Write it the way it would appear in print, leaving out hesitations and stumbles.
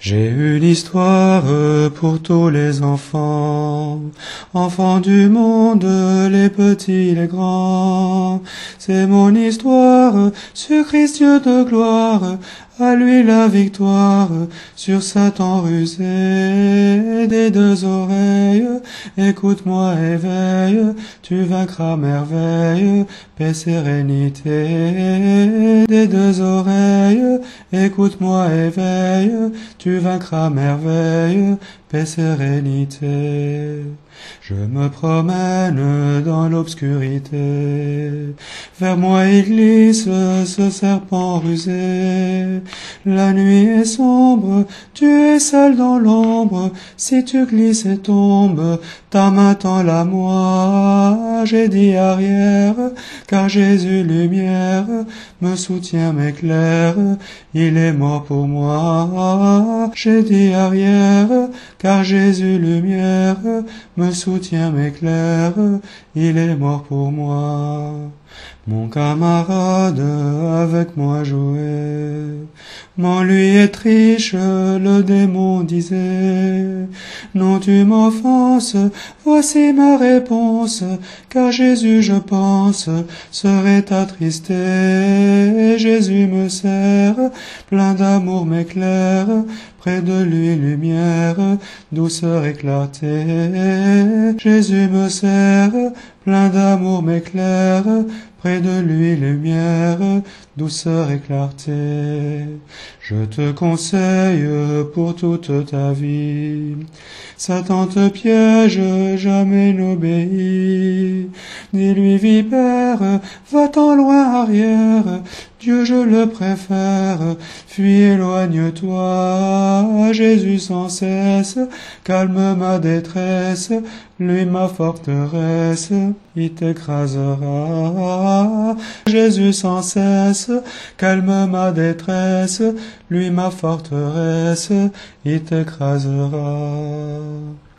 J'ai une histoire pour tous les enfants, enfants du monde, les petits, les grands. C'est mon histoire sur Christ Dieu de gloire, à lui la victoire sur Satan rusé des deux oreilles. Écoute-moi, éveille, tu vaincras merveille, paix, sérénité des deux oreilles. Écoute-moi, éveille, tu vaincras merveille, paix, sérénité. Je me promène dans l'obscurité, vers moi il glisse ce serpent rusé. La nuit est sombre, tu es seul dans l'ombre, si tu glisses et tombes, ta main tend la moi. J'ai dit arrière, car Jésus lumière me soutient, m'éclaire, il est mort pour moi. J'ai dit arrière, car Jésus lumière me soutient, m'éclaire, il est mort pour moi. Mon camarade avec moi jouait, m'en lui est riche, le démon disait. Non, tu m'offenses, voici ma réponse, car Jésus, je pense, serait attristé. Jésus me sert, plein d'amour m'éclaire, près de lui lumière, douceur et clarté. Jésus me sert, plein d'amour m'éclaire, près de lui lumière, douceur et clarté. Je te conseille pour toute ta vie, Satan te piège, jamais n'obéit. Dis-lui vipère, va-t'en loin arrière, Dieu je le préfère, fuis, éloigne-toi. Jésus sans cesse calme ma détresse, lui ma forteresse, il t'écrasera. Jésus sans cesse calme ma détresse, lui ma forteresse, il t'écrasera.